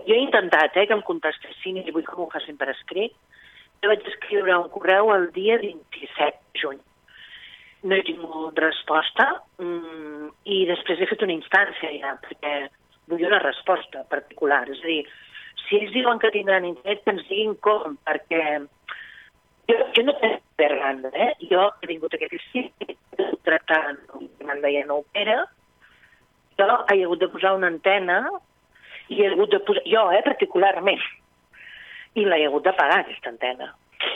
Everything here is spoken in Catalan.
Jo he intentat que em contestessin i vull que m'ho facin per escrit. Jo vaig escriure un correu el dia 27 de juny. No he tingut resposta i després he fet una instància ja, perquè vull una resposta particular. És a dir, si ells diuen que tindran interès, que ens diguin com, perquè jo no tinc per banda, Jo he vingut a aquest estiu tractant, em deia no opera, jo he hagut de posar una antena i he hagut de posar, jo particularment, i l'he hagut de pagar aquesta antena.